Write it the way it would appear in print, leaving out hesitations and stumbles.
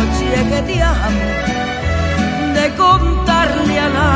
noche que te amo, de contarle a nadie